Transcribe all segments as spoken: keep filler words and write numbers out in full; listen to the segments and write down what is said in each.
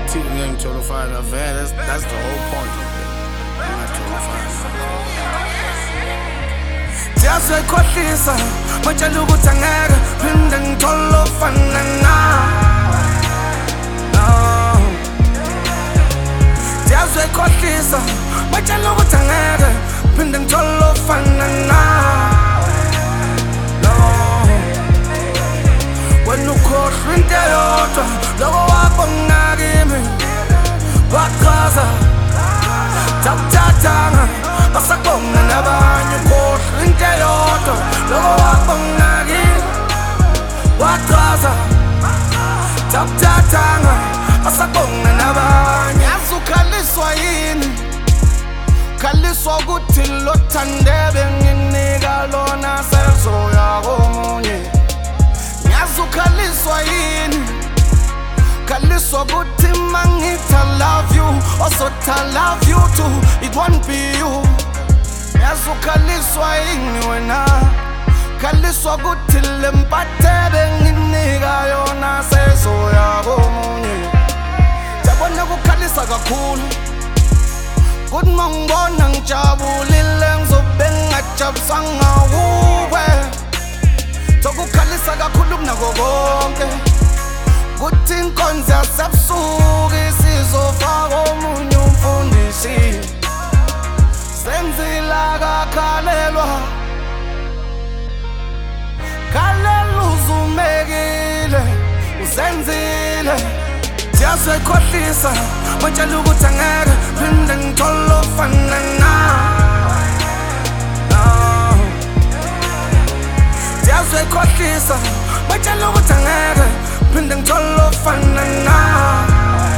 T ngeke ngithole ufana vele, that's, that's the whole point. Ngingatholi ufana. Siyazikhohlisa batshela ukuthi angeke phinde ngithole ofana nawe. Siyazikhohlisa batshela ukuthi angeke phinde ngithole ofana nawe. Wena ukhohlwa into eyodwa loko wabona kimi waqhaza takuthathanga basabonga nabanye ukhohlwa into eyodwa loko wabona kimi waqhaza takuthathanga basabonga nabanye. Yazi ukhaliswa yini? Ukhaliswa ukuthi lo thandebe nginika lona sezoya komunye. Yazi ukhaliswa yini? Ukhaliswa ukuthi mangithi I love you also I love you too, it won't be you. Yazi ukhaliswa yini wena? Ukhaliswa ukuthi le mpathebe nginika yona sezoya komunye. Jabona kukhalisa kakhulu kuthi mangibona ngijabulile ngizobe ngingajabusanga kuwe. Sokukhalisa kakhulu kunako konke kuthi inkonzo yasebusuku isizofaka omunye umfundisi. Senzila kakhalelwa khalela uzumekile uzenzile. Siyazikhohlisa batshela ukuthi angeke phinde ngithole ofana nawe. Siyazikhohlisa batshela ukuthi angeke phinde ngithole ofana nawe.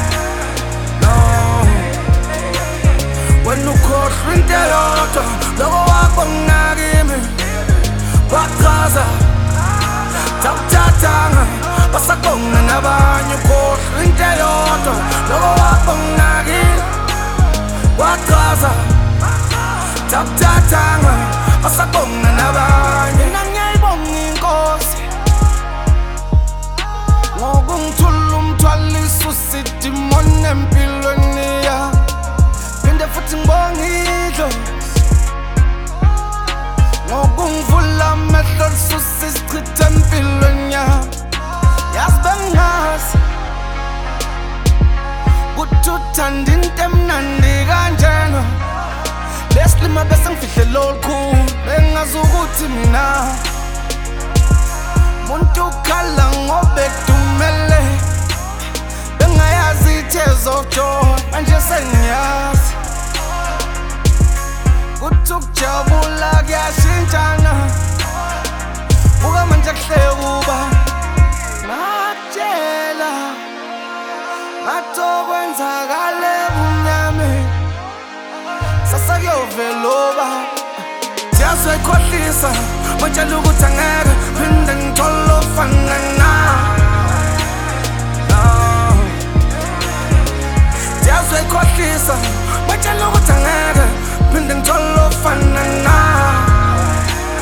Wena ukhohlwa into eyodwa loko wabona kimi waqhaza takuthathanga basabonga nabanye. Ukhohlwa into eyodwa loko wabona kimi waqhaza takuthathanga basabonga nabanye. Mina ngiyayibonga inkosi ngokungithula umthwaliso usidimoni empilweni yami. Phinde futhi ngibonga idlozi ngokungivula amehlo lisusa isichitha empilweni yami. Yazi bengazi ukuthi uthanda into emnandi kanjena. Lesilima bese ngifihle lolukhulu bengazi ukuthi mina muntu ukhala ngoba edumele. Bengayazi ithezo joy manje sengiyazi kuthi ukujabula kuyashintshana. Buka manje kuhle kuba ngakutshela ngathi okwenzakale bunyame sasa kuyoveloba. Siyazikhohlisa batshela ukuthi angeke phinde ngithole ofana nawe. Siyazikhohlisa batshela ukuthi angeke phinde ngithole ofana nawe.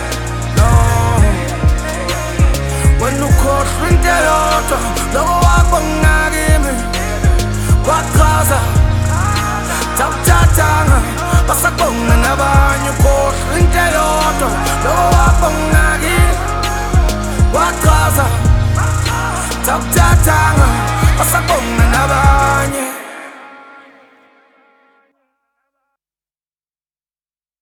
Wena ukhohlwa into eyodwa loko wabona kimi waqhaza takuthathanga basabonga nabanye. Ukhohlwa into eyodwa loko wabona kimi waqhaza takuthathanga basabonga